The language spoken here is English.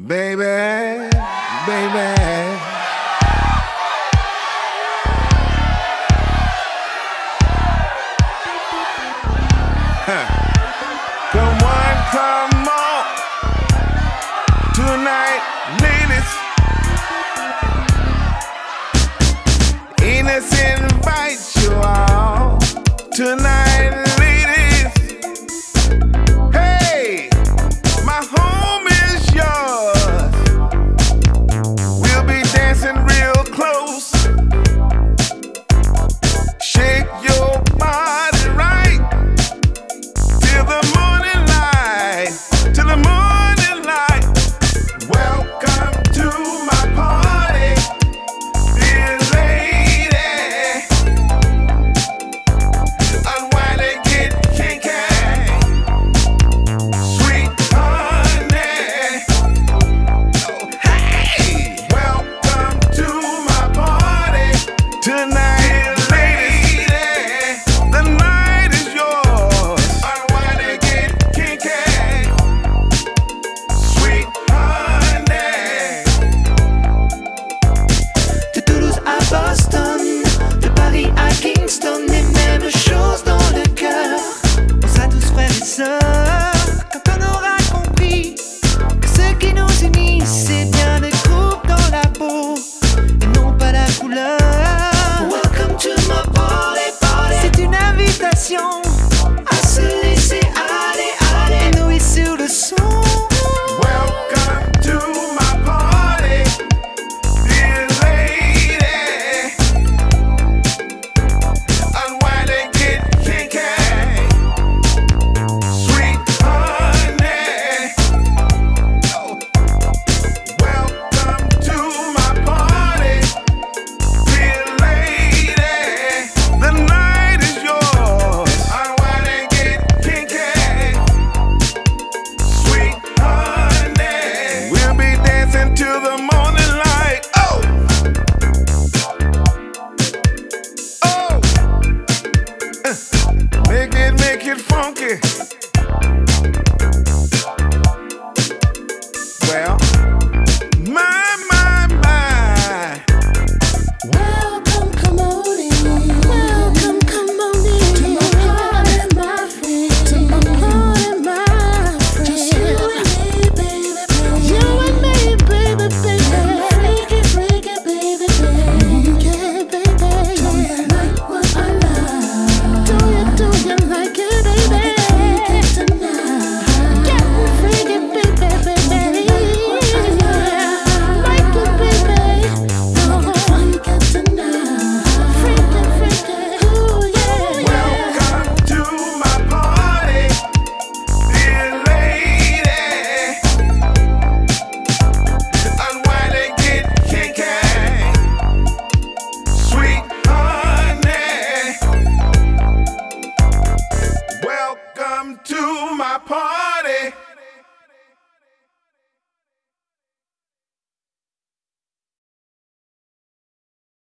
baby, baby. Come on, tonight, ladies. Enos invites you all tonight, ladies. Hey, my home is yours. We'll be dancing real close. Shake your body right till the morning light, till the morning light. Welcome to my party, dear lady. Unwind and get kinky, sweet honey. Oh, hey, welcome to my party tonight, lady. The night is yours. Unwind and get kinky, sweet honey. De Toulouse à Boston, de Paris à Kingston, les mêmes choses dans le cœur. On sera tous frères et sœurs quand on aura compris que ce qui nous unit, c'est bien le groupe dans la peau et non pas la couleur. Welcome to my party, party. C'est une invitation à se laisser aller, aller. Et nous sur le son. Welcome to my party, dear lady. Unwind and get kinky, sweet honey. Oh, welcome to my party, dear lady. The night is yours. Unwind and get kinky, sweet honey. We'll be dancing till the morning light. Oh, oh, make it funky. Well, my. Welcome, come on in. Welcome, come on in. To my party, my friend. To my party, my friend. Just you and me, baby, baby. You and me, baby, baby. Freaky, freaky, baby, baby. Freaky, baby. Tonight, what I love. Do you like it, baby? Freaky tonight. Get freaky, baby, baby. Like it, baby. Freaky tonight. Freaky, freaky. Ooh, yeah. Welcome to my party, dear lady. Unwind and get kinky, sweet honey. Welcome to my party.